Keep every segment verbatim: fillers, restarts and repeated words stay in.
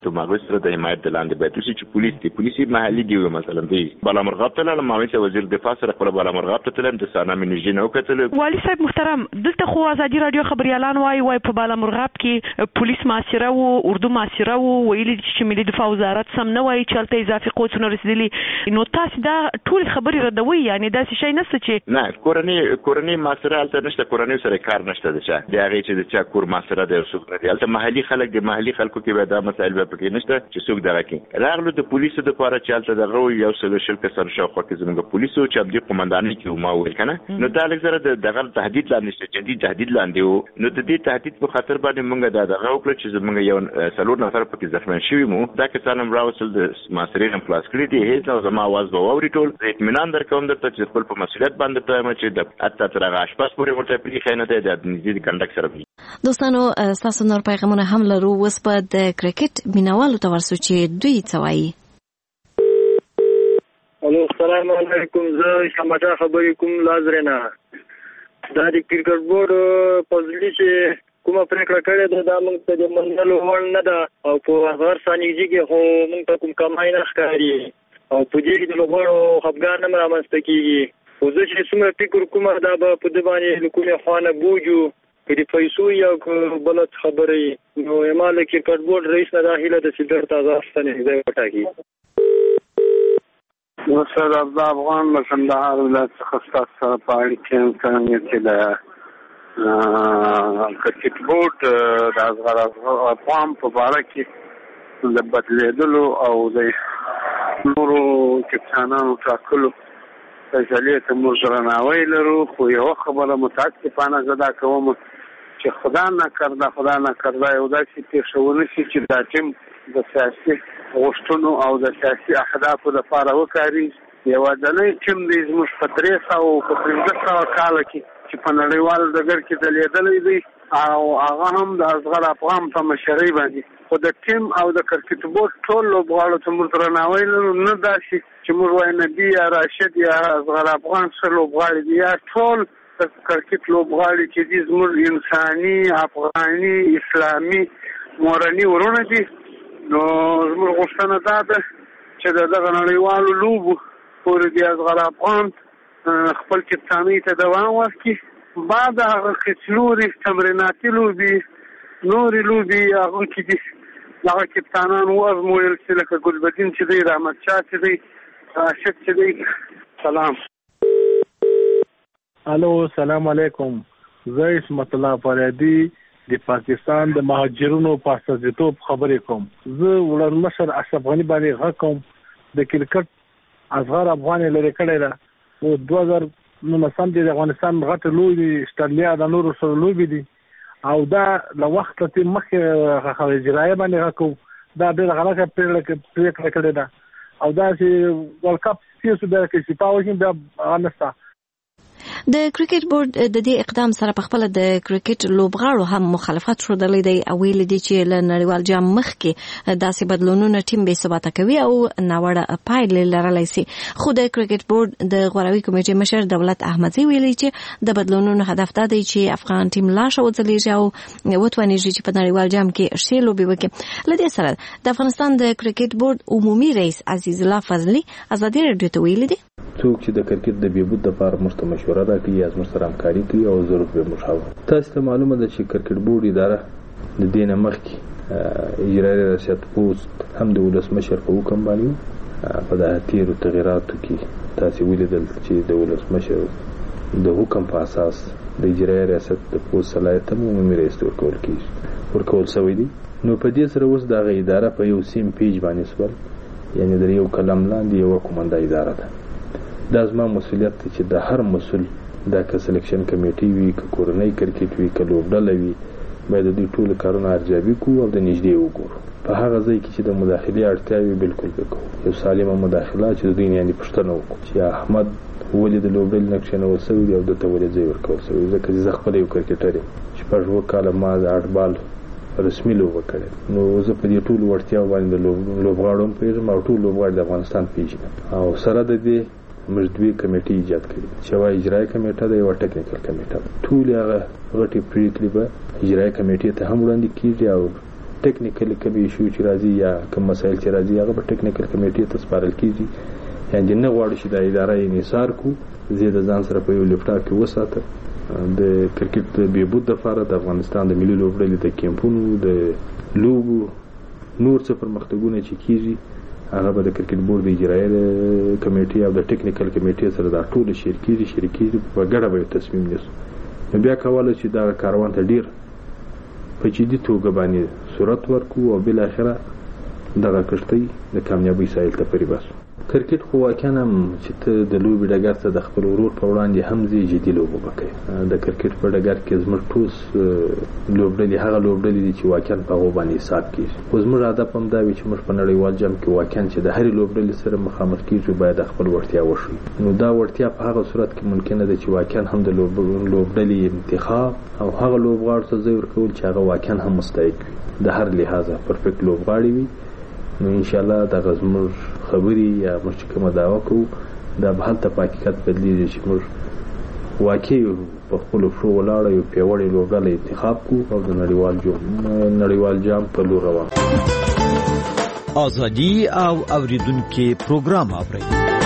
تو ماغوس سره د حمایت لاندې باید چې پولیس دی پولیسي محلي دی مثلا دی بالامرغاب ته لاله معاون وزیر دفاع سره خپل بالامرغاب ته تلم د سانا منیجي نو کتل. والي صاحب محترم دلته خو ازادي رادیو خبريالان وای وای په بالامرغاب کې پولیس معاصره وو اردو معاصره وو ویلي چې ملي دفاع وزارت سم نه وای چې الته اضافي قوتونه رسیدلي نو تاسو دا ټول خبري ردوي یعنی دا څه شي نشته چې نه کورني کورني معاصره الته نشته کورني سره کار نشته د چا دی هغه چې د چا کور معاصره د سوق دی الته محلي خلک د محلي خلکو کې به دا مسائل به پکې نشته چې څوک دغه کې راغلو د پولیسو د لپاره چې الته دغه یو څه شل کسان شاوخوا کې زموږ پولیسو چې د قومندانۍ کې ما ویل کنه نو دا لږ زره دغه تهدید لاندې شته جدي تهدید لاندې وو نو د دې تهدید په خاطر باندې موږ دا دغه وکړو چې زموږ یو څلور نفر پکې زخمي شوي مو دا کسان هم راوصل د ماسرین پلاس کړی دي هیڅ نو زما आवाज به ووري ټول زه اطمینان درکوم درته چې خپل په مسؤلیت باندې ته چې د اته تر غاشپاس پورې ورته پری خینه ته د نږدې کنډک سره دوستانو تاسو نور پیغامونه هم لرو اوس په د کرکټ مینوالو ته ورسو چې دوی څه وایي. الو السلام علیکم زه شماجه خبرې کوم لازرنه دا د کرکټ بورډ پوزلی چې کومه پریکړه کړې ده دا موږ ته د منلو وړ نه ده او په هر ثانیه کې خو موږ ته کوم کمای نه ښکاري او په دې کې د لوبغاړو خپګان نه رامنځته کیږي خو زه چې څومره فکر کوم دا به په دې باندې له کومې خوانه بوجو کدي پیسو یو بلد خبرې نو یماله کرکټ بورډ رئیس نه داخله د سیدر تازه ستنې ځای وټاکي. وسر عبد افغان مشندهار ولایت څخه ستاسو سره په اړیکه کې چې د کرکټ بورډ د ازغر افغان په اړه کې د بدلیدلو او د نورو کپتانانو ټاکلو فیصلې ته موږ درناوی لرو خو یو خبره متاسفانه زه دا کوم چې خدا نه کرده خدا نه کرده یو داسې پېښونه شي چې دا ټیم د سیاسي غوښتنو او د سیاسي اهدافو لپاره وکارېږي یوازینی ټیم دی زموږ په درې سوه په پنځه سوه کاله کې چې په نړیوال ډګر کې ځلېدلی دی او هغه هم د اصغر افغان په مشرۍ باندې خو د ټیم او د کرکټ بورډ ټول لوبغاړو ته موږ درناوی لرو نه داسې چې موږ وایو نبي یا راشد یا اصغر افغان څه لوبغاړي دي یا ټول کرکټ لوبغاړي چې دي زموږ انساني افغاني اسلامي مورني ورونه دي نو زموږ غوښتنه دا ده چې د دغه نړیوالو لوبو پورې د اصغر افغان خپل کپتانۍ ته دوام ورکړي بعد هغه خچلوري تمریناتي لوبي نورې لوبي هغه کې دي هغه کپتانان وازمویل چې لکه ګلبدین چې دی رحمت شاه چې دی راشد چې دی. سلام. الو السلام علیکم زه اسمت الله فریدي د پاکستان د مهاجرونو په استازیتوب خبرې کوم. زه ولرمشر اشرف غنی باندې غږ کوم د کرکټ اصغر افغان لري کړی ده او دوه هزار نولسم د افغانستان غټ لوی استرالیا د نورو سره لوبي دي او دا له وخت ته مخکې خو اجرایه باندې راکو دا ډېر غلطه پریکړه کړې ده او دا چې ورلد کپ سیاسي د کې سپاوي کې بیا انستا د کرکټ بورډ د دې اقدام سره په خپل د کرکټ لوبغاړو هم مخالفت شروع دی او ویل دي چې له نړیوال جام مخکې داسې بدلونونه ټیم به ثبات کوي او ناوړه پایلې لرلی شي خو د کرکټ بورډ د غوراوي کمیټې مشر دولت احمدزي ویلي چې د بدلونونو هدف دا دی چې افغان ټیم لا ښه وځلیږي او وتوانیږي چې په نړیوال جام کې ښې لوبې وکړي. له دې سره د افغانستان د کرکټ بورډ عمومي رئیس عزیز الله فضلي ازادي رادیو ته ویلي دي څوک چې د کرکټ د بهبود لپاره موږ ته مشوره راکړي یا موږ سره همکاري کوي او ضرورت به موږ حاول تاسو ته معلومه ده چې کرکټ بورډ اداره د دې نه مخکې اجرایي ریاست پوسټ هم د ولسمشر په حکم باندې په دغه تیرو تغیراتو کې تاسو ولیدل چې د ولسمشر د حکم په اساس د اجرایي ریاست د پوسټ صلاحیت هم عمومي رئیس ورکول کیږي ورکول شوی دی. نو په دې سره اوس دغه اداره په یو سیم پیج باندې سول یعنی د یو کلم لاندې یو کومنده اداره ده. دا زما مسؤلیت دی چې د هر مسؤل دا که سلیکشن کمیټي وي که کورنۍ کرکټ وي که لوبډله وي باید د دې ټولو کارونه ارزیابي کوو او د نږدې وګورو په هغه ځای کې چې د مداخلې اړتیا وي بالکل به کوو یو سالمه مداخله چې د دوی یعنې پوښتنه وکړو چې احمد ولې د لوبډلې نه کښېنول شوی دی او ده ته ولې ځای ورکول شوی ځکه چې زه خپله یو کرکټر یم شپږ اووه کاله ما د اټبال رسمي لوبه کړې نو زه په دې ټولو وړتیاو باندې د لوبغاړو هم پوهېږم او ټول لوبغاړي د افغانستان پېژنم او سره د دې موږ دوی کمیټې ایجاد کړي چې یوه اجرایي کمیټه ده یوه ټکنیکل کمیټه ده ټولې هغه غټې پرېکړې به اجرایي کمیټې ته هم وړاندې کېږي او ټیکنیکل کمی شو چې راځي یا کوم مسایل چې راځي هغه په ټیکنیکل کمیټې ته سپارل کیږي. یعنې نه غواړي چې د اداره یې انحصار کړو، زه د ځان سره په یو لیپټاپ کې وساته. د کرکټ د بهبود لپاره د افغانستان د ملي لوبډلې د کیمپونو د لوبو نور څه پرمختګونه چې کیږي هغه به د کرکټ بورډ د اجرایي کمیټې او د ټیکنیکل کمیټې سره دا ټول شریکېږي شریکېږي په ګډه به تصمیم نیسو. نو بیا کولی چې دا کاروان ته ډیر په جدي توګه باندې صورت ورکړو او بالاخره دغه کښتۍ د کامیابۍ ساحل ته پرې باسو. کرکټ خو واقعا هم چې ته د لوبې ډګر ته د خپل ورور په وړاندې هم ځې جدي لوبه به کوې. د کرکټ په ډګر کې زموږ ټول لوبډلې هغه لوبډلې دي چې واقعا په هغو باندې حساب کېږي. خو زموږ هدف هم دا وي چې موږ په نړیوال جام کې واقعا چې د هرې لوبډلې سره مخامخ کېږو باید خپل وړتیا وښیو. نو دا وړتیا په هغه صورت کې ممکنه ده چې واقعا هم د لوبډلې انتخاب او هغه لوبغاړو ته ځای ورکول چې هغه واقعا هم مستحق وي د هر لحاظه پرفیکټ لوبغاړي وي. نو انشاءالله دغه زموږ خبرې یا موږ چې کومه دعوه کوو دا به هلته په حقیقت بدلېږي چې موږ واقعي په خپلو پښو ولاړه یو پیاوړی لوبډله انتخاب کړو او د نړیوال نړیوال جام په لور روان. ازادي او اوریدونکو پروګرام اورئ.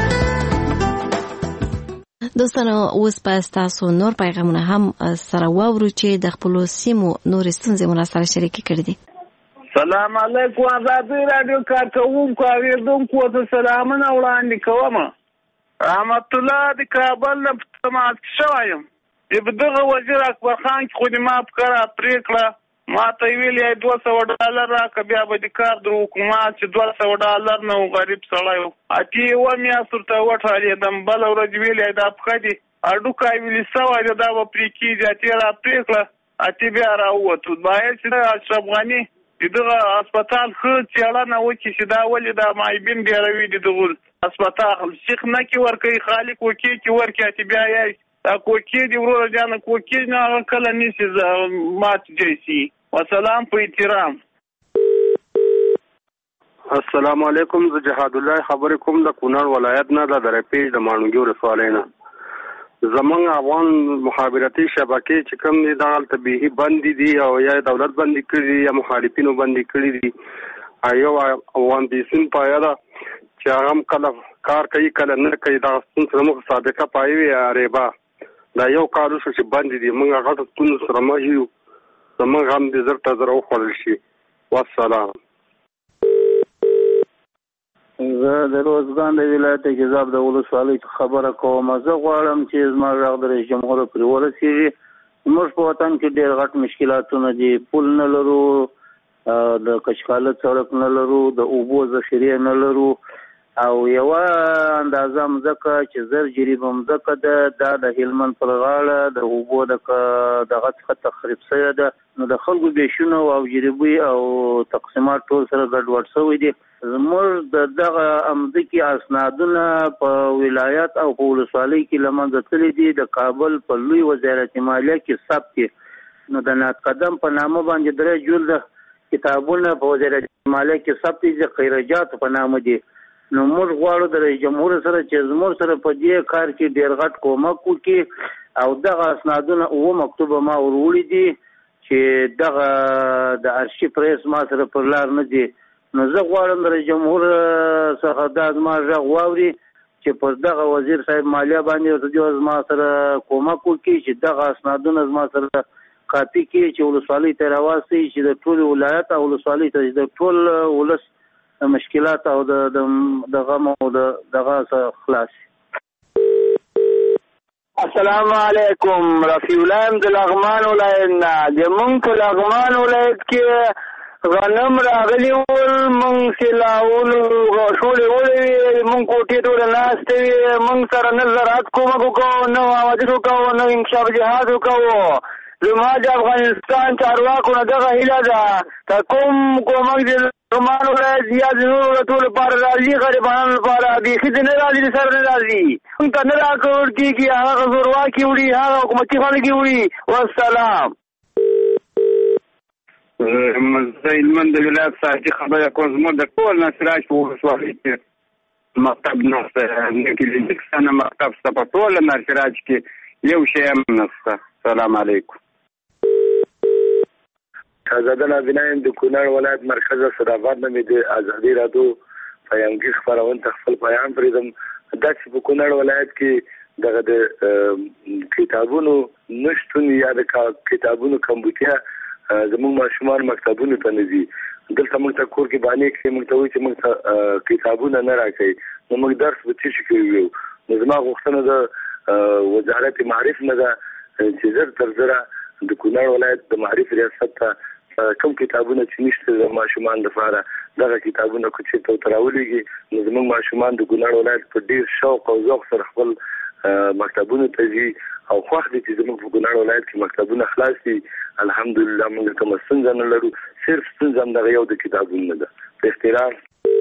دوستانو اوس په تاسو نور پیغامونه هم سره واورو چې د خپل سیمو نور ستونزې مو سره شریکې کړې دي. سلام علیکم آزادی رادیو کارکوونکو اوریدونکو ته سلامونه وړاندې کوم. رحمت الله د کابل نه سماعت شوایم. په دغه وزیر اکبر خان کې خو دې ما فکره پرېکړه ما ته ویلې دوه سوه ډالر راکړه بیا به د کار در حکومت چې دوه سوه ډالر نه و غریب سړی و. اتې یوه میاشت ورته وټالېدم بله ورځ ویلې دا پښه دي هډوکی ویلې سوی دی دا به پرې کېږي. اتې را پرېکړه اتې بیا راووتو. باید چې اشرف غني دغه هسپتال ښه څېړنه وکړي چې دا ولې دا معیبین ډېروي دي دغه هسپتال سیخ نه کې ورکوي خالق کوکې کې ورکړي اتې بیا یې دا کوکې دي وروره جانه کوکې نه هغه کله نیسي مات جیسي. وسلام په احترام. السلام علیکم زه جهاد الله خبرې کوم د کونړ ولایت نه د درپېج د ماڼوګي ولسوالۍ نه. زمونږ افغان مخابراتي شبکې چې کوم دي دا هلته بیخي بندې دي او یا دولت بندې کړي دي یا مخالفینو بندې کړي دي. یو افغان بیسین پایه ده چې هغه هم کله کار کوي کله نه کوي. دغه ستونزه زموږ سابقه پایې وي ریبا دا یو کار وشو چې بندې دي. موږ هغه ته ستونزو سره مخ یو زموږ هم دې زر ته زر وخوړل شي. والسلام. زه د روزګان د ولایت جذاب د ولسوالۍ خبره کوم. زه غواړم چې زما غږ د رئیس جمهور پرې ورسېږي. زموږ په وطن کې ډېر غټ مشکلاتونه دي. پل نه لرو، د کچکاله سړک نه لرو، د اوبو ذخیرې نه لرو او یوه اندازه مځکه چې زر جریبه مځکه ده دا د هلمند پر غاړه د اوبو دغه څخه تخریب شوې ده. نو د خلکو بیشونه او جریبې او تقسیمات ټول سره ګډوډ شوي دي. زموږ د دغه امځکې اسنادونه په ولایت او په ولسوالۍ کې له منځه تللي دي. د کابل په لوی وزارت مالیه کې ثبت دي. نو د ناتقدم په نامه باندې درې جلده کتابونه په وزارت مالیه کې ثبت دي چې خیرجاتو په نامه دي. نو موږ غواړو د رئیس جمهور سره چې زموږ سره په دې کار کې ډېر غټ کومک وکړي او دغه اسنادونه اوه مکتوبه ما وروړي دي چې دغه د ارشیف رئیس ما سره پر لار نه دي. نو زه غواړم د رئیس جمهور څخه دا زما غږ واوري چې پر دغه وزیر صاحب مالیه باندې ورته زما سره کومک وکړي چې دغه اسنادونه زما سره کاپي کړي چې ولسوالۍ ته راواستوي چې د ټول ولایت او ولسوالۍ ته د ټول ولس مشکلات او د دغه او دغه خلاص. السلام علیکم. رفیع الله د لغمان ولایت نه. زمونږ په لغمان ولایت کې غنم راغلي ول مونږ سیلاولو غوښولې ولې مونږ کوټې ټول ناستې وي. مونږ سره نه زراعت کومک وکړو نه آوازې وکړو نه انکشاف جهاد وکړو. زما د افغانستان چارواکو نه دغه هیله ده که کوم کومک د لغمان ولایت یا د نورو ټولو لپاره راځي غریبانو لپاره بیخي د نه راځي د سره نه راځي. مونږ ته نه راکول کېږي. هغه زورواکي وړي هغه حکومتي خلک وړي. والسلام. زه هلمند د ولایت صاحبي خبره کوم. زموږ د ټول نصراج په ولسوالۍ کې مکتب نشته. نه کلینیک شته نه مکتب شته. په ټوله نصراج کې یو شی هم نشته. سلام علیکم. شاهزاده نابینا یم د کونړ ولایت مرکز صداباد نه مې د ازادي رادیو پیغامګي خبرونه ته خپل پیغام پرېږدم. داسې په کونړ ولایت کې دغه د کتابونو نشتون یا د کتابونو کمبودیا زموږ ماشومان مکتبونو ته نه ځي. دلته موږ ته کور کې باندې کې موږ ته وایي چې موږ ته کتابونه نه راکوي، نو موږ درس به څه شي کوو. نو زما غوښتنه د وزارت معارف نه ده چې زر تر زره د کونړ ولایت د معارف ریاست ته کوم کتابونه چې نشته د ماشومان لپاره دغه کتابونه کو چې ته تراولېږي، نو زموږ ماشومان د کونړ ولایت په ډیر شوق او ذوق سره خپل مکتبونه ته ځي او خوښ دي چې زموږ په کونړ ولایت کې مکتبونه خلاص دي. الحمدلله موږ کوم ستونزه نه لرو، صرف ستونزه همدغه یو د کتابونو ده. په اختیار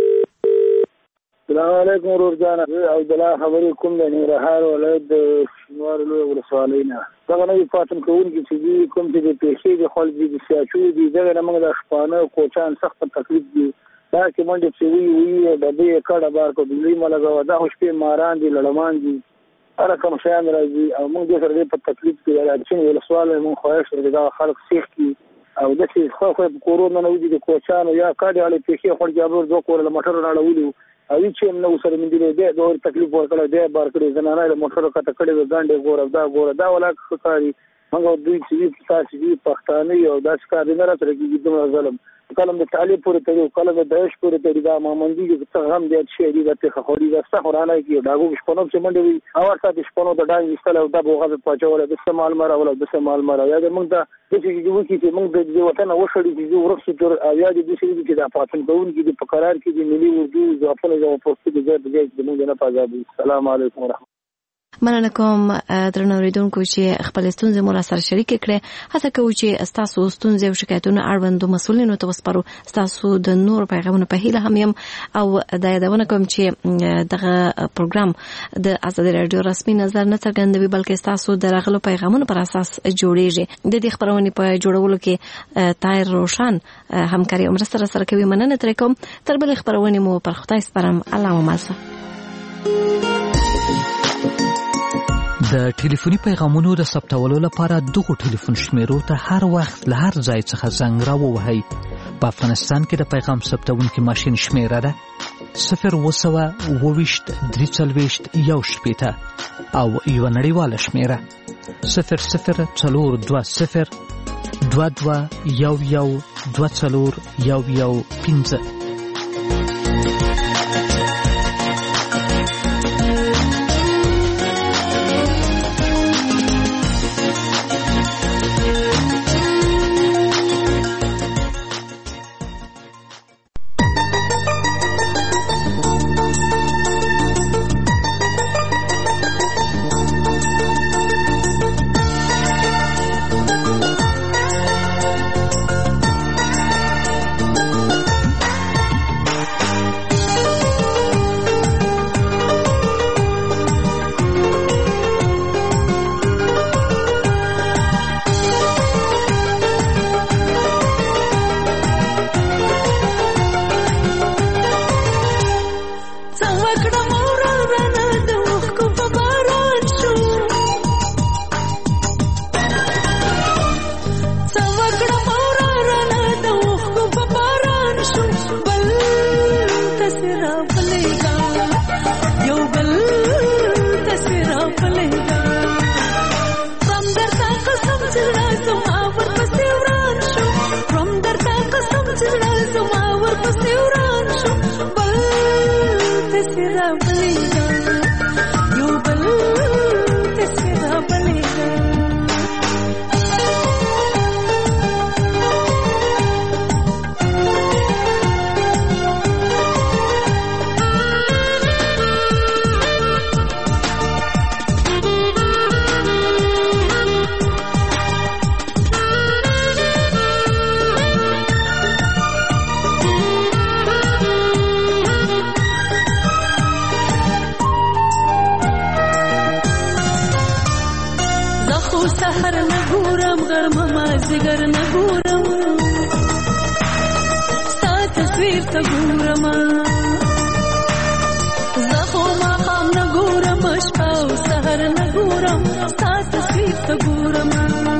السلام علیکم ورور جان، عبدالله خبرې کوم د ننګرهار ولایت د شینوار لوی ولسوالۍ نه. دغه نوي پاڅون کوونکي چې دي کوم چې د پیښې د خلک دي د سیاچو دي دغه نه موږ د شپانه کوچان سخت تکلیف دي. دا چې منډې چې وی وی د دې کډه بار کو دلی ملګو دا شپې ماران دي لړمان دي هر کوم شیان راځي او موږ دې سره په تکلیف کې راځي. ولسوالۍ موږ خواهش لرو دا خلک سیخ کی او د څه خو خو کورونا نو دي د کوچانو یا کډه علي پیښې خو جابر دوه کور له موټر راړولو او چې نو سره من دي د دوه تکلیف ورکړه د بار کړي زنانه له موټر کته کړي ګاندې ګور دا ګور دا ولا خطاري موږ دوی چې تاسو دي پښتانه یو داس کار نه راځي د ظلم کلم د تعلیب پورې ته کلم د داعش پورې ته دا مامندي چې هم دې شي دې د خوري دا څخورانه کې داغو شپونو چې منډي او تاسو شپونو د ډای وستل او د بوغه په چاوله د استعمال مر او د استعمال مر یا د موږ د چې چې وکی چې موږ د وطن وشړي چې ورسې تر یا د دې چې د پاتن کوون کې د فقرار کې د ملي اردو ځواپونه جو پوسټ د ځای د موږ نه پازابي. السلام علیکم ورحمت مننه کوم درنو اوریدونکو چې خپل ستونزې مو سره شریک کړئ. هڅه کوو چې تاسو ستونزې او شکایتونه اړوندو مسؤلینو ته وسپارو. تاسو د نور پیغامونو په هیله هم یم او دا یادونه کوم چې دغه پروګرام د آزادي رادیو رسمي نظر نه څرګندوي بلکې تاسو د راغلو پیغامونو پر اساس جوړیږي. د دې خبرونې په جوړولو کې طاهر روشن همکاري او مرسته سره کوي. مننه تر کوم تر بل خبرونه مو پر خدای سپارم. الله ممازه. د ټلیفوني پیغامونو د ثبتولو لپاره دغه ټلیفون شمیرو ته هر وخت له هر ځای څخه زنګ راووهئ. په افغانستان کې د پیغام ثبتونکي ماشین شمیره ده صفر اوه سوه اوه ویشت درې څلوېښت یو شپېته او یوه نړیواله شمیره صفر صفر څلور دوه صفر دوه دوه یو یو دوه څلور یو یو پنځه. زخو ما خام نګورم شپه او سحر نګورم ستا تصویر ته ګورم